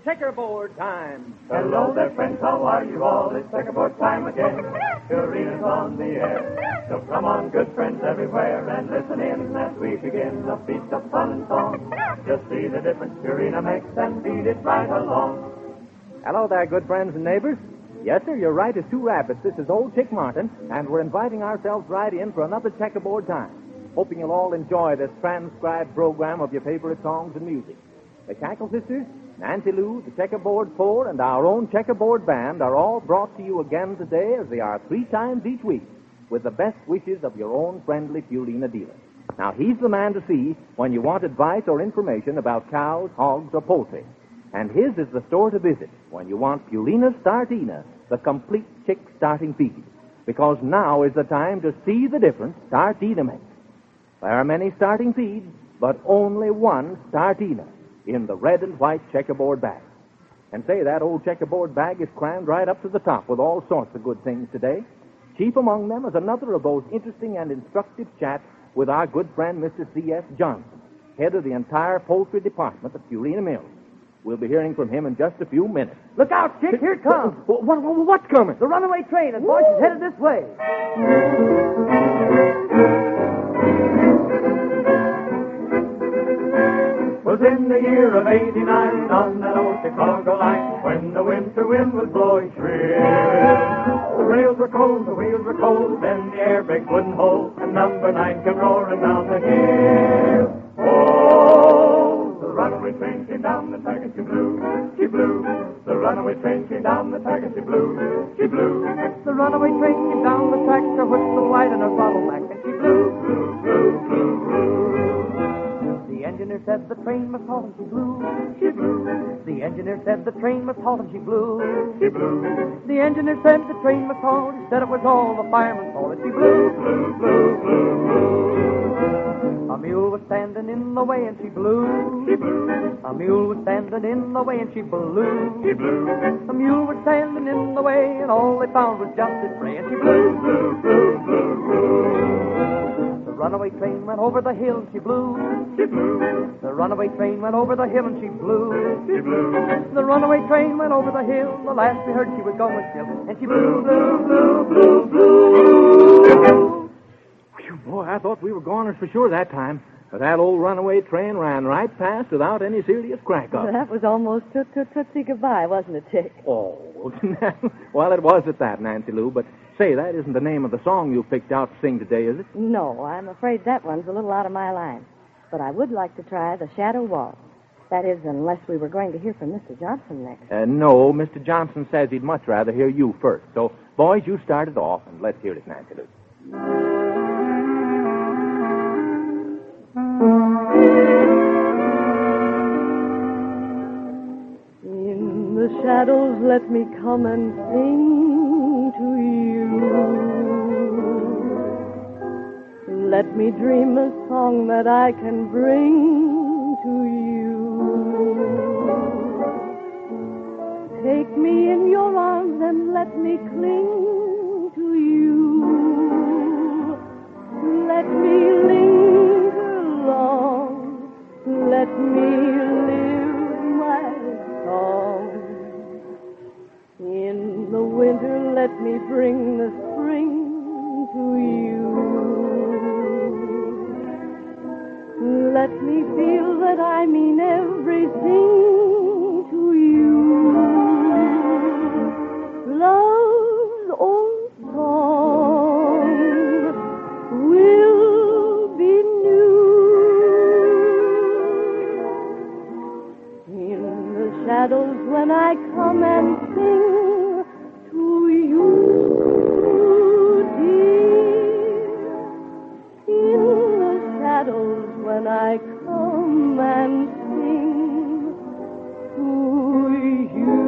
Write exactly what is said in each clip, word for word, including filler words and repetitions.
checkerboard time. Hello there, friends, how are you all? It's checkerboard time again. Purina's on the air. So come on, good friends everywhere, and listen in as we begin the feast of fun and song. Just see the difference Purina makes and feed it right along. Hello there, good friends and neighbors. Yes, sir, you're right as two rabbits. This is Old Chick Martin, and we're inviting ourselves right in for another checkerboard time. Hoping you'll all enjoy this transcribed program of your favorite songs and music. The Cackle Sisters, Nancy Lou, the Checkerboard Four, and our own Checkerboard Band are all brought to you again today, as they are three times each week, with the best wishes of your own friendly Purina dealer. Now, he's the man to see when you want advice or information about cows, hogs, or poultry. And his is the store to visit when you want Purina Startina, the complete chick starting feed. Because now is the time to see the difference Startina makes. There are many starting feeds, but only one Startina in the red and white checkerboard bag. And say, that old checkerboard bag is crammed right up to the top with all sorts of good things today. Chief among them is another of those interesting and instructive chats with our good friend Mister C S Johnson, head of the entire poultry department at Purina Mills. We'll be hearing from him in just a few minutes. Look out, Chick, here it comes. What, what, what's coming? The runaway train, and boys, is headed this way. Was in the year of eighty-nine on that old Chicago line when the winter wind was blowing shrill. The rails were cold, the wheels were cold, then the air brakes wouldn't hold, and number nine came roaring down the hill. Oh, the runaway train came down the track and she blew, she blew. The runaway train came down the track and she blew, she blew. The runaway train came down the track, her whistle white and her bottleneck, and she blew, blew, blew, blew, blew. The engineer said the train must halt and she blew, she blew. The engineer said the train must halt and she blew, she blew. The engineer said the train must halt, he said it was all the fireman's fault, and she blew, blew, blew, blew, blew. A mule was standing in the way and she blew, she blew. A mule was standing in the way and she blew, she blew. A mule was standing in the way and all they found was just his bray, and she blew, blew, blew, blew, blew. The runaway train went over the hill and she blew, she blew. The runaway train went over the hill and she blew, she blew. The runaway train went over the hill, the last we heard she was going still, and she blew, blew, blew, blew, blew. Whew, boy, I thought we were goners for sure that time. But that old runaway train ran right past without any serious crack-up. That was almost toot-toot-tootsie goodbye, wasn't it, Chick? Oh, well, it was at that, Nancy Lou, but say, that isn't the name of the song you picked out to sing today, is it? No, I'm afraid that one's a little out of my line. But I would like to try the Shadow Waltz. That is, unless we were going to hear from Mister Johnson next. Uh, no, Mister Johnson says he'd much rather hear you first. So, boys, you start it off, and let's hear it, Nancy Lou. In the shadows, let me come and sing to you. Let me dream a song that I can bring to you. Take me in your arms and let me cling to you. Let me linger long. Let me live my song. In the winter, let me bring the spring to you. Let me feel that I mean everything to you. Love's old song will be new. In the shadows when I come and sing to you, dear. In the shadows when I come and sing to you.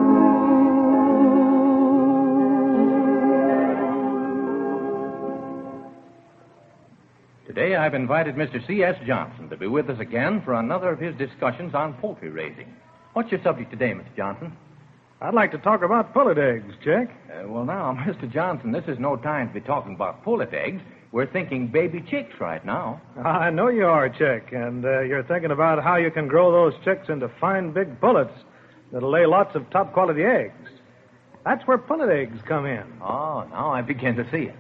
Today I've invited Mister C S Johnson to be with us again for another of his discussions on poultry raising. What's your subject today, Mister Johnson? I'd like to talk about pullet eggs, Chick. Uh, well, now, Mister Johnson, this is no time to be talking about pullet eggs. We're thinking baby chicks right now. I know you are, Chick, and uh, you're thinking about how you can grow those chicks into fine big pullets. that'll lay lots of top-quality eggs. That's where pullet eggs come in. Oh, now I begin to see it.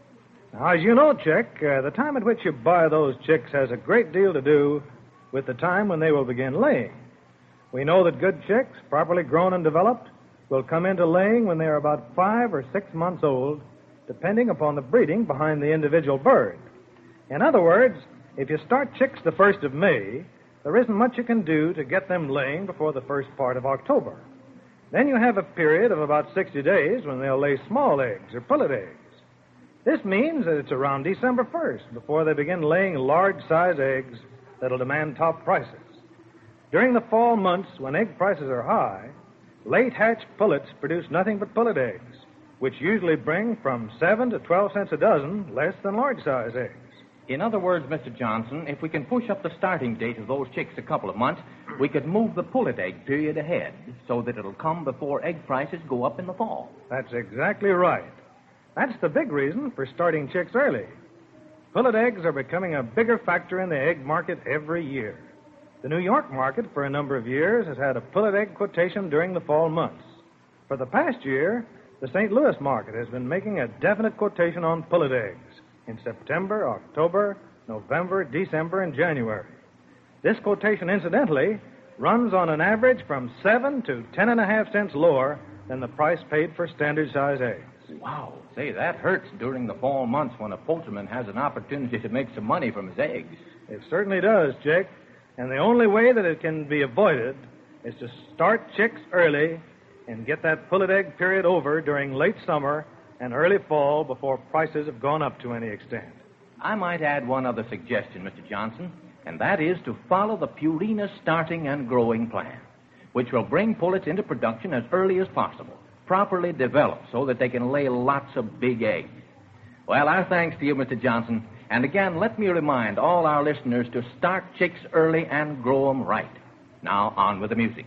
Now, as you know, Chick, uh, the time at which you buy those chicks has a great deal to do with the time when they will begin laying. We know that good chicks, properly grown and developed, will come into laying when they are about five or six months old, depending upon the breeding behind the individual bird. In other words, if you start chicks the first of May, there isn't much you can do to get them laying before the first part of October. Then you have a period of about sixty days when they'll lay small eggs or pullet eggs. This means that it's around December first before they begin laying large-size eggs that'll demand top prices. During the fall months, when egg prices are high, late-hatch pullets produce nothing but pullet eggs, which usually bring from seven to twelve cents a dozen, less than large-size eggs. In other words, Mister Johnson, if we can push up the starting date of those chicks a couple of months, we could move the pullet egg period ahead so that it'll come before egg prices go up in the fall. That's exactly right. That's the big reason for starting chicks early. Pullet eggs are becoming a bigger factor in the egg market every year. The New York market, for a number of years, has had a pullet egg quotation during the fall months. For the past year, the Saint Louis market has been making a definite quotation on pullet eggs in September, October, November, December, and January. This quotation, incidentally, runs on an average from seven to ten and a half cents lower than the price paid for standard size eggs. Wow. Say, that hurts during the fall months when a poultryman has an opportunity to make some money from his eggs. It certainly does, Chick. And the only way that it can be avoided is to start chicks early and get that pullet egg period over during late summer and early fall before prices have gone up to any extent. I might add one other suggestion, Mister Johnson, and that is to follow the Purina starting and growing plan, which will bring pullets into production as early as possible, properly developed so that they can lay lots of big eggs. Well, our thanks to you, Mister Johnson. And again, let me remind all our listeners to start chicks early and grow them right. Now, on with the music.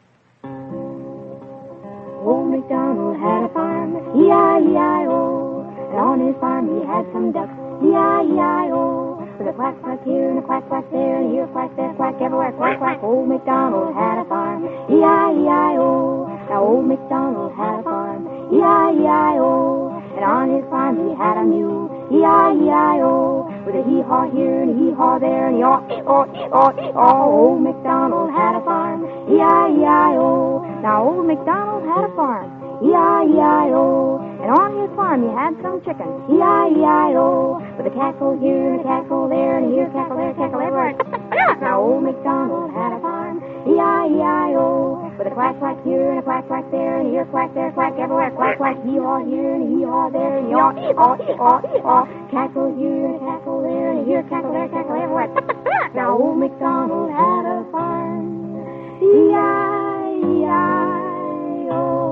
Old MacDonald had a farm, E I E I O. And on his farm he had some ducks, E I E I O. With a quack, quack here and a quack, quack there, and here, quack there, quack everywhere, quack, quack. Old MacDonald had a farm, E I E I O. Now old MacDonald had a farm, E I E I O. And on his farm he had a mule, E I E I O. With a hee-haw here and a hee-haw there, and e-haw, e-haw, e-haw, e-haw. Old MacDonald had a farm, E I E I O. Now old MacDonald had a farm, E I E I O. And on his farm he had some chickens, E I E I O. With a cackle here and a cackle there, and a here cackle there, cackle everywhere. Now old MacDonald had a farm, E I E I O. With a quack, quack here and a quack, quack there, and a here quack there, quack everywhere, quack, quack, hee-haw here and a hee-haw there, and e-haw, e-haw, e-haw, e-haw. Cackle here and a cackle there, and a here cackle there, cackle everywhere. Now old MacDonald had a farm, E I E I O.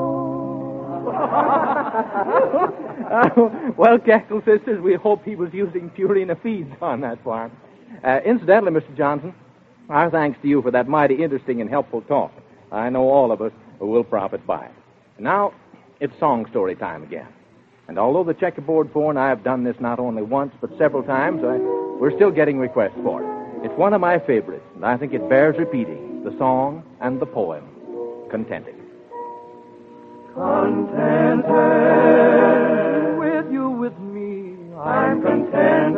uh, well, Cackle Sisters, we hope he was using Purina feeds on that farm. Uh, incidentally, Mister Johnson, our thanks to you for that mighty interesting and helpful talk. I know all of us will profit by it. Now, it's song story time again. And although the checkerboard phone, I have done this not only once, but several times, I, we're still getting requests for it. It's one of my favorites, and I think it bears repeating, the song and the poem, Contented. Contented With you, with me, I'm contented.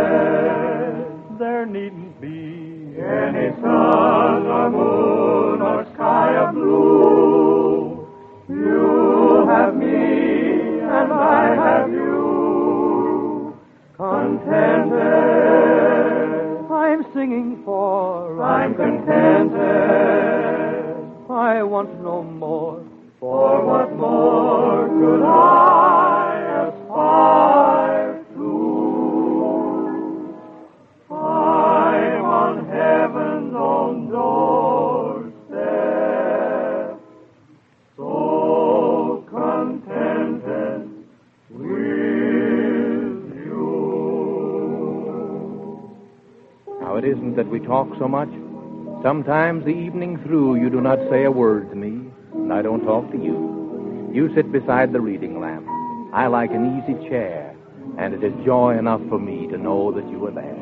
There needn't be Any sun or moon or sky of blue. You have me and I have you. Contented. I'm singing for I'm contented. I want no more. For what more could I aspire to? I'm on heaven's own doorstep, so contented with you. Now, it isn't that we talk so much. Sometimes the evening through you do not say a word to me, and I don't talk to you. You sit beside the reading lamp. I like an easy chair, and it is joy enough for me to know that you are there.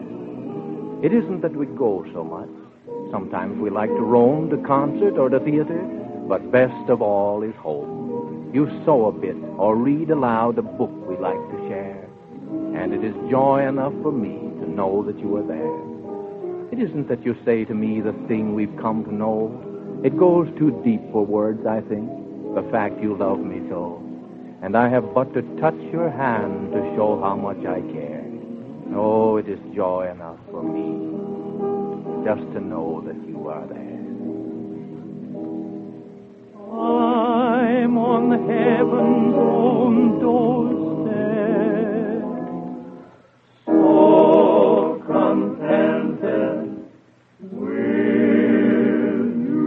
It isn't that we go so much. Sometimes we like to roam to concert or to theater, but best of all is hope. You sew a bit or read aloud a book we like to share, and it is joy enough for me to know that you are there. It isn't that you say to me the thing we've come to know. It goes too deep for words, I think, the fact you love me so. And I have but to touch your hand to show how much I care. Oh, it is joy enough for me just to know that you are there. I'm on heaven's own doorstep, so contented with you.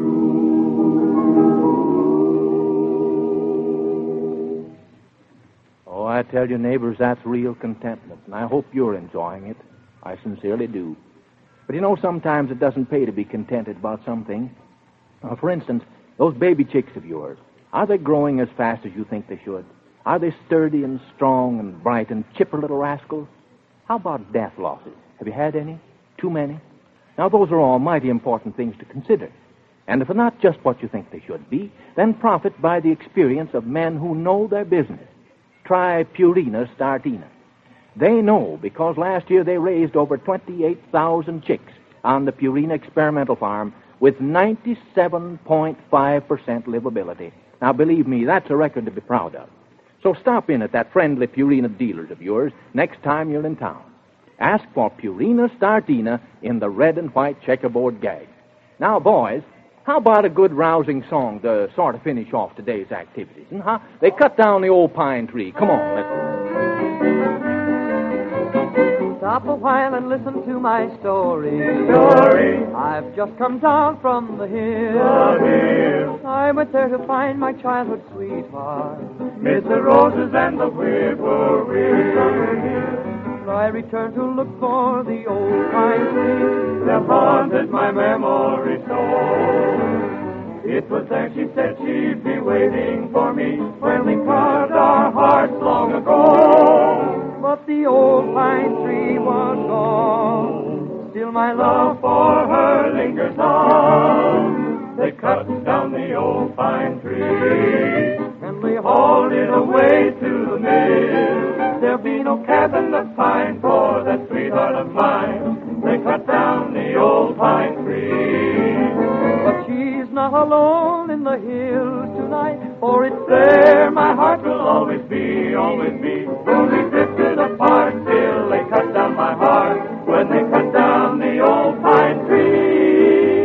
Oh, I tell you, neighbors, that's real contentment, and I hope you're enjoying it. I sincerely do. But you know, sometimes it doesn't pay to be contented about something. Uh, for instance, those baby chicks of yours, are they growing as fast as you think they should? Are they sturdy and strong and bright and chipper little rascals? How about death losses? Have you had any? Too many? Now, those are all mighty important things to consider. And if they're not just what you think they should be, then profit by the experience of men who know their business. Try Purina Startina. They know because last year they raised over twenty-eight thousand chicks on the Purina experimental farm with ninety-seven point five percent livability. Now, believe me, that's a record to be proud of. So stop in at that friendly Purina dealers of yours next time you're in town. Ask for Purina Startina in the red and white checkerboard gag. Now, boys, how about a good rousing song to sort of finish off today's activities? And huh? They cut down the old pine tree. Come on, let's... Stop a while and listen to my story. Story. I've just come down from the hill. The hill. I went there to find my childhood sweetheart. Miss the roses and the whippoorwill. I returned to look for the old pine tree that haunted my memory so. It was there she said she'd be waiting for me when we carved our hearts long ago. But the old pine tree was gone. Still my love for her lingers on. They cut down the old pine tree and they hauled it away to the mill. There'll be no cabin of pine for that sweetheart of mine. They cut down the old pine tree. But she's not alone in the hills tonight, for it's there my heart will always be, always be. Though we drifted apart, still they cut down my heart when they cut down the old pine tree.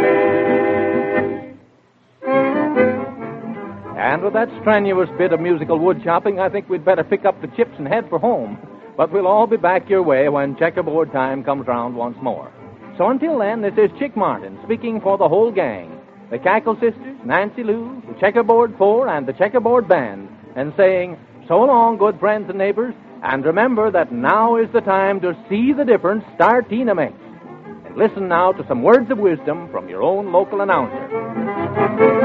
And with that strenuous bit of musical wood chopping, I think we'd better pick up the chips and head for home. But we'll all be back your way when checkerboard time comes round once more. So until then, this is Chick Martin speaking for the whole gang. The Cackle Sisters, Nancy Lou, the Checkerboard Four, and the Checkerboard Band, and saying, so long, good friends and neighbors, and remember that now is the time to see the difference Startina makes. And listen now to some words of wisdom from your own local announcer.